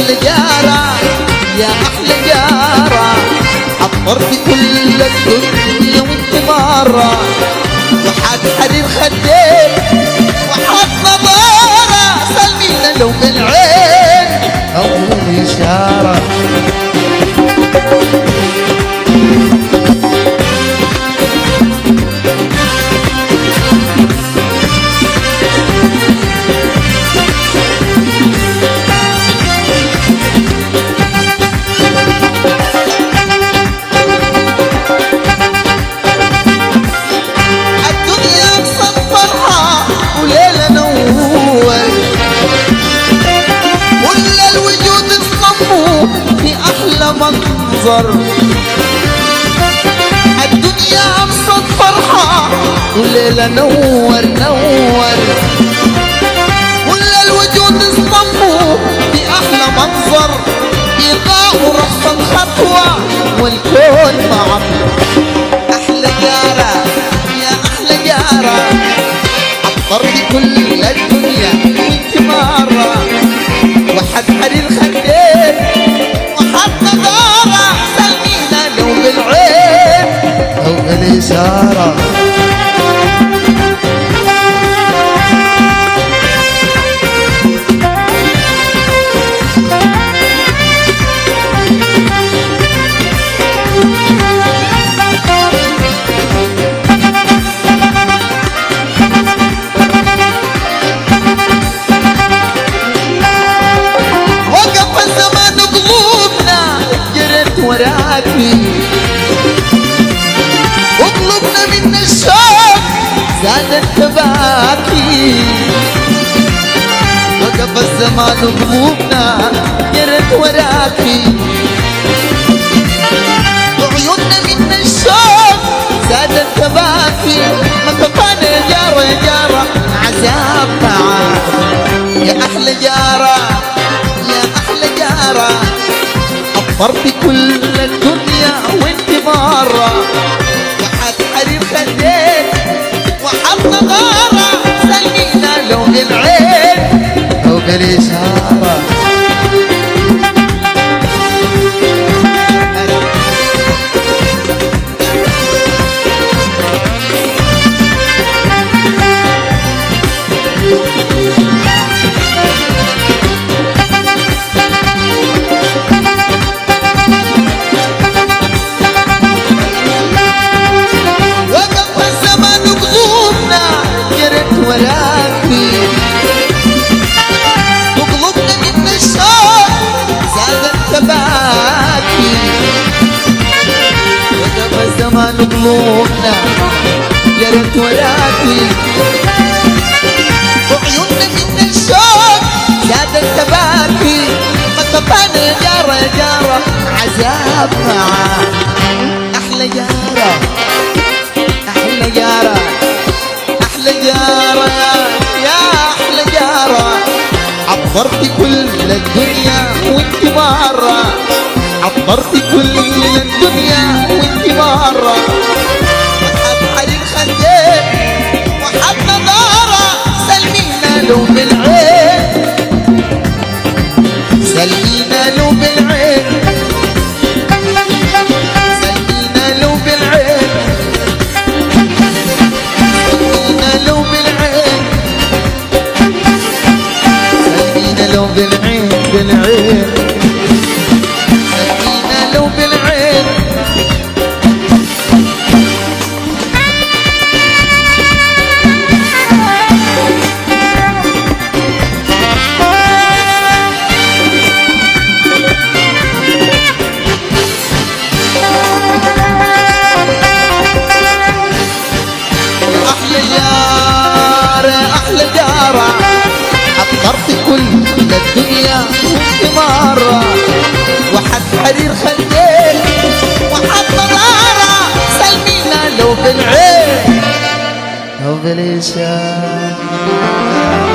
أحلى جارة يا أحلى جارة، عطرت كل الدنيا وانت مرة، وحاد حرير خدين وحاد نظارة، سلمينا لو بالعين أو بالإشارة. منظر الدنيا أبسط فرحة وليلة نور نور، ولا الوجود اصطفوا في أحلى منظر، يضاءوا رصا خطوة والكون معه. أحلى جارة يا أحلى جارة، عطرت كل الدنيا وانت مرة، وحد حرير خدين أو بالإشارة. وقف الزمان قلوبنا جرت وراكي، وقلوبنا من الشوق زادت تباكي، وقف الزمان وقلوبنا جرت وراكي، وعيوننا من الشوق زادت تباكي، ما كفانا يا جارة يا جارة عذاب معاك. يا أحلى جارة يا أحلى جارة، عطرت كل الدنيا وانت مرة، حرير خدين وحط نظارة، سلمينا لو بالعين أو بالإشارة. وراكي وقلوبنا من الشوق زادت تباكي، وقف الزمان وقلوبنا جرت وراكي، وعيوننا من الشوق زادت تباكي، ما كفانا يا جارة يا جارة عذاب معاك. أحلى جارة أحلى جارة أحلى جارة يا أحلى جارة، عطرت كل الدنيا وانت مرة، عطرت كل الدنيا وانت مرة، وحد حرير خدين وحد نظارة، سلمينا لو بالعين سلمينا لو بالعين سلمينا لو بالعين لو بالعين بالعين سلمينا لو بالعين. أحلى جارة أحلى جارة، عطرت كل الدنيا وانت مرة، وحد حرير خدين وحد نظارة، سلمينا لو بالعين أو بالإشارة.